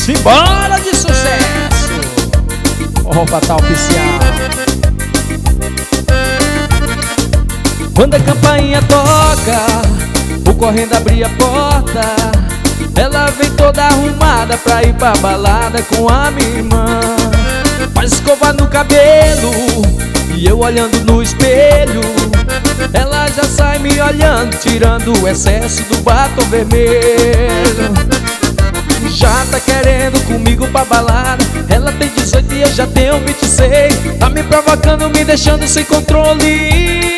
Simbora de sucesso! Forró Fatal Oficial. Quando a campainha toca, vou correndo abrir a porta. Ela vem toda arrumada pra ir pra balada com a minha irmã. Faz escova no cabelo e eu olhando no espelho. Ela já sai me olhando, tirando o excesso do batom vermelho. Já tá querendo comigo pra balada. Ela tem 18 e eu já tenho 26. Tá me provocando, me deixando sem controle.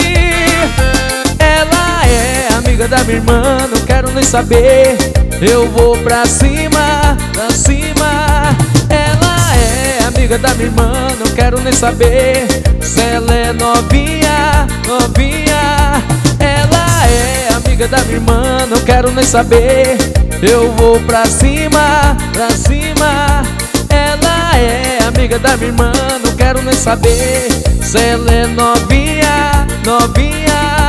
Ela é amiga da minha irmã, não quero nem saber. Eu vou pra cima, pra cima. Ela é amiga da minha irmã, não quero nem saber. Se ela é novinha, novinha. Ela é amiga da minha irmã, não quero nem saber. Eu vou pra cima, pra cima. Ela é amiga da minha irmã, não quero nem saber. Se ela é novinha, novinha.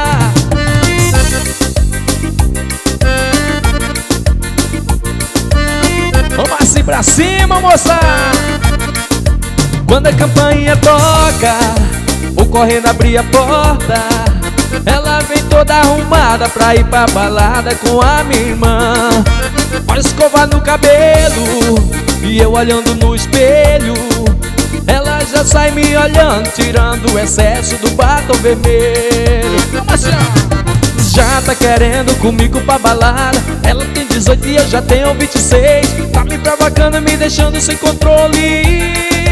Vamos assim pra cima, moça! Quando a campainha toca, vou correndo abrir a porta. Ela vem toda arrumada pra ir pra balada com a minha irmã. Faz escova no cabelo e eu olhando no espelho. Ela já sai me olhando, tirando o excesso do batom vermelho. Já tá querendo comigo pra balada. Ela tem 18 e eu já tenho 26. Tá me provocando, me deixando sem controle.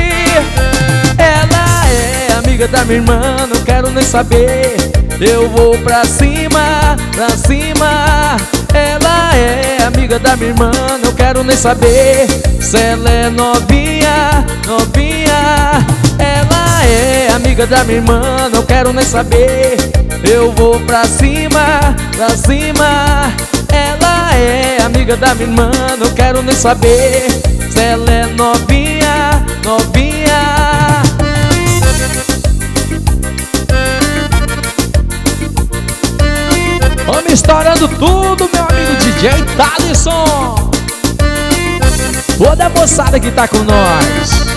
Ela é amiga da minha irmã, não quero nem saber. Eu vou pra cima, pra cima. Ela é amiga da minha irmã, não quero nem saber. Se ela é novinha, novinha. Ela é amiga da minha irmã, não quero nem saber. Eu vou pra cima, pra cima. Ela é amiga da minha irmã, não quero nem saber. Se ela é novinha, novinha. Vamos estourando tudo, meu amigo DJ Thalisson. Toda a moçada que tá com nós.